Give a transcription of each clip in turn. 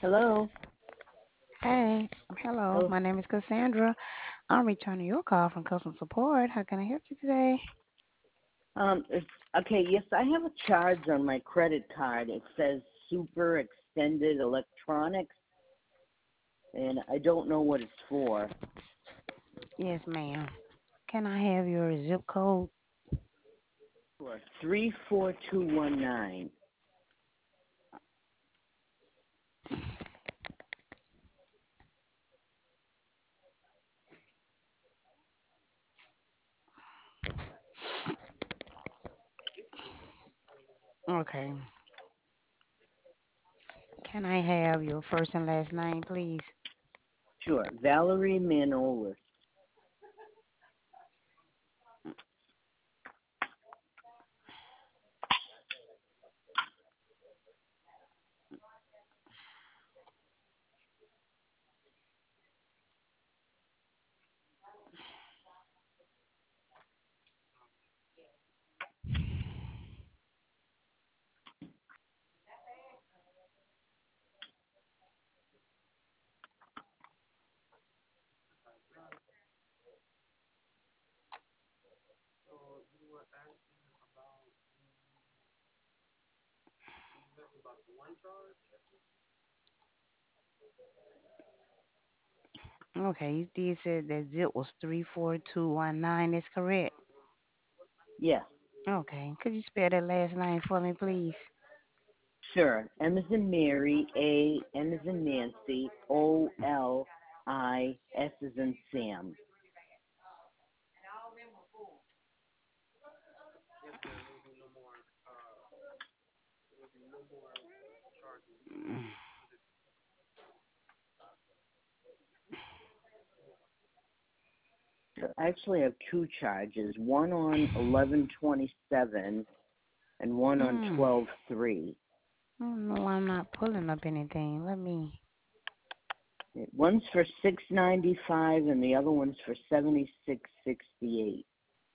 Hello. Hey, hello. Oh, My name is Cassandra. I'm returning your call from customer support. How can I help you today? it's okay. Yes, I have a charge on my credit card. It says Super Extended Electronics, and I don't know what it's for. Yes, ma'am. Can I have your zip code? For 34219. Okay. Can I have your first and last name, please? Sure. Valerie Manolis. Okay, you did say that zip was 34219. Is correct? Yes. Okay. Could you spell that last name for me, please? Sure. M as in Mary, A, N as in Nancy, O, L, I, S as in Sam. I actually have two charges, one on 1127 and one on Hmm. 12/3. I don't know why I'm not pulling up anything. Let me. One's for 695 and the other one's for 7668.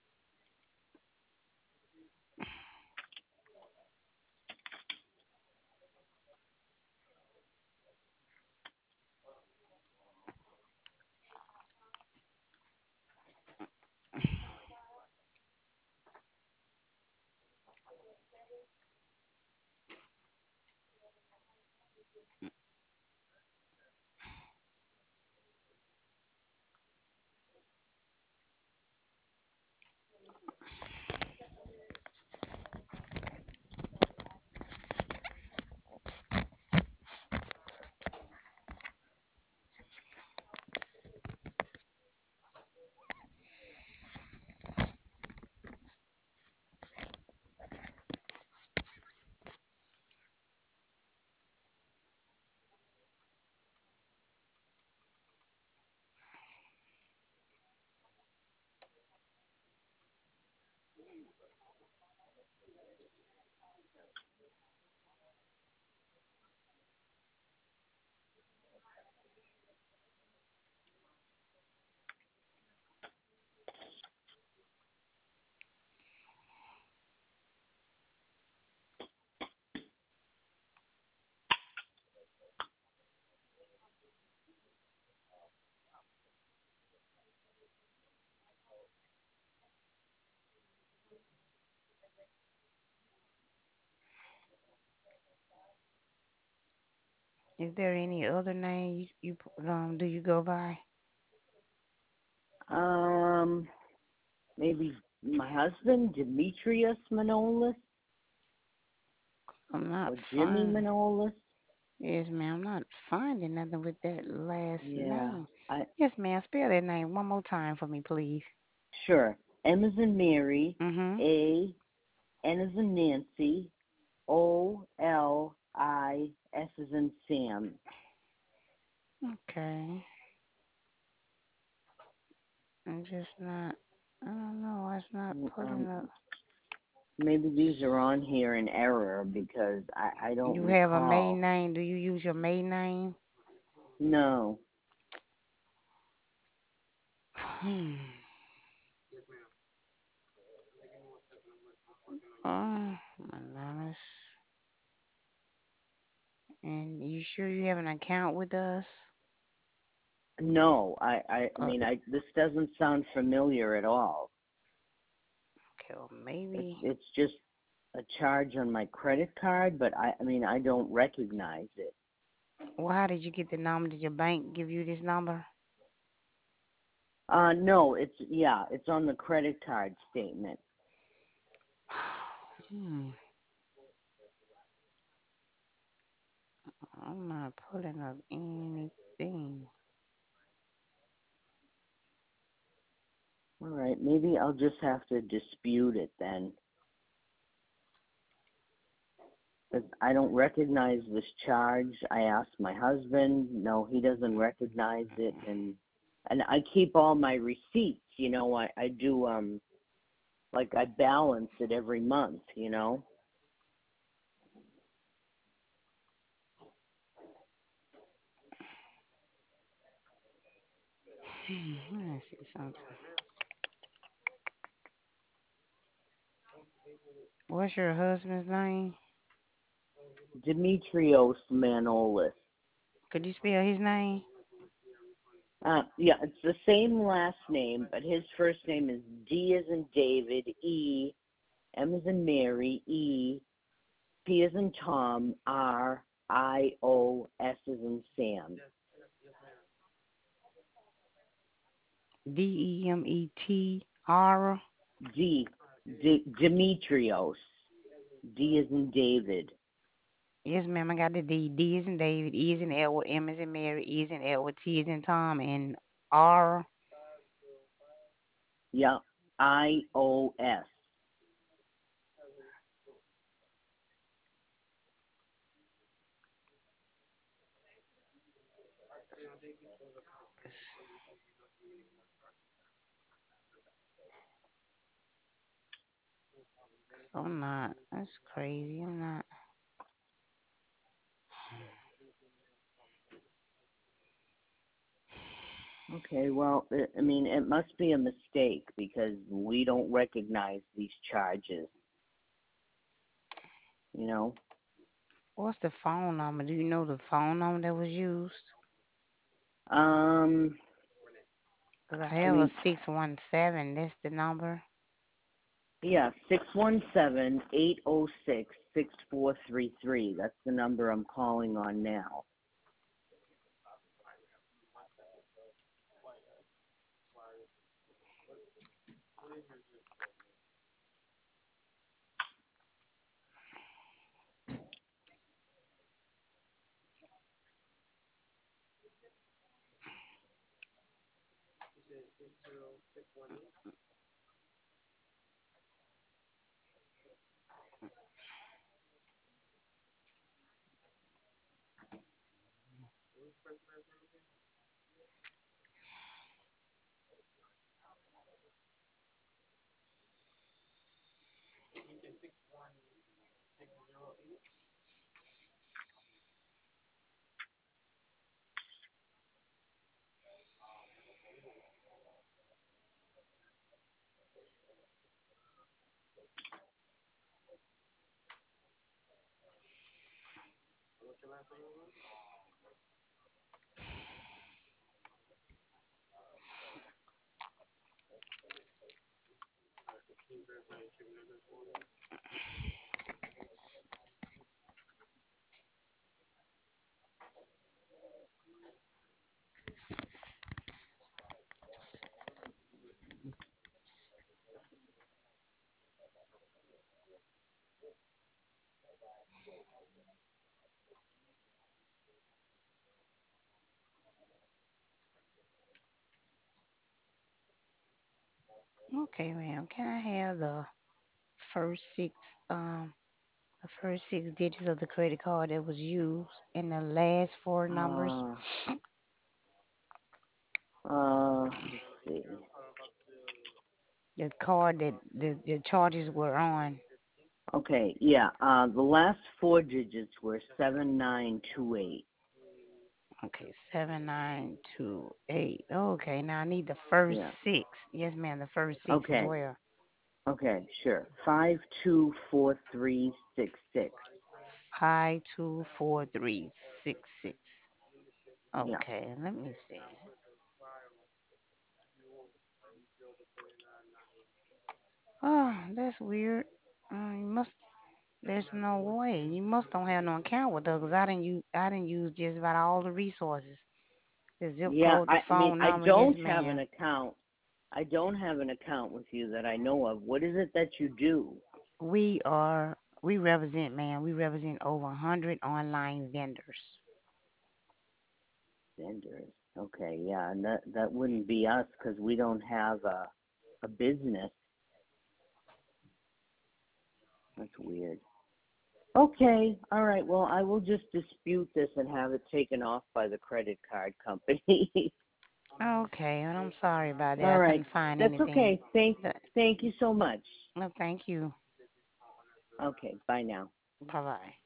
Is there any other name do you go by? Um, Maybe my husband, Demetrius Manolis, I'm or not Jimmy finding. Manolis. Yes, ma'am. I'm not finding nothing with that last Yeah, name. I Yes, ma'am. Spell that name one more time for me, please. sure. M as in Mary, Mm-hmm. A, N as in Nancy, O, L, I, S as in Sam. Okay. I'm just not. I don't know. It's not pulling Um, up. Maybe these are on here in error because I don't You have a maiden recall. name. Do you use your maiden name? No. Hmm. Anonymous. And you sure you have an account with us? No, I Uh, mean, this doesn't sound familiar at all. okay, well, maybe. It's just a charge on my credit card, but I mean, I don't recognize it. Well, how did you get the number? Did your bank give you this number? No, it's on the credit card statement. Hmm. I'm not pulling up anything. All right, maybe I'll just have to dispute it then, because I don't recognize this charge. I asked my husband, no, he doesn't recognize it, and I keep all my receipts. I do like I balance it every month. Let me see something. What's your husband's name? Demetrios Manolis. Could you spell his name? Yeah, it's the same last name, but his first name is D as in David, E, M as in Mary, E, P as in Tom, R, I, O, S as in Sam. Demetr. Demetrios. D as in David. Yes, ma'am. I got the D. D is in David. E is in Edward. M is in Mary. E is in Edward. T is in Tom. And R. Yeah, I, O, S. I'm not. That's crazy. I'm not. Okay, well, I mean, it must be a mistake because we don't recognize these charges, you know? What's the phone number? Do you know the phone number that was used? Um, Because I I have a mean, 617. That's the number. yeah, 617-806-6433. That's the number I'm calling on now. Okay, ma'am. Can I have first six um the first 6 digits of the credit card that was used and the last four numbers? Uh, let's see. The card that the charges were on. Okay, yeah, the last four digits were 7928. Okay, 7928. Okay, now I need the first Yeah, six. Yes, ma'am, the first six as okay, well. okay, sure. 524366. 5-24366. Yeah. Okay, let me see. Oh, that's weird. You must. There's no way. You must don't have no account with us, 'cause I didn't use just about all the resources. The zip Yeah, code, the I mean, phone I number. Yes, don't have an ma'am. account. I don't have an account with you that I know of. What is it that you do? We represent, ma'am. We represent over 100 online vendors. Vendors. Okay, yeah, and that wouldn't be us because we don't have a business. That's weird. Okay, all right. Well, I will just dispute this and have it taken off by the credit card company. Okay, and I'm sorry about that. All I right, couldn't find that's anything. okay. Thank you so much. No, thank you. Okay, bye now. Bye bye.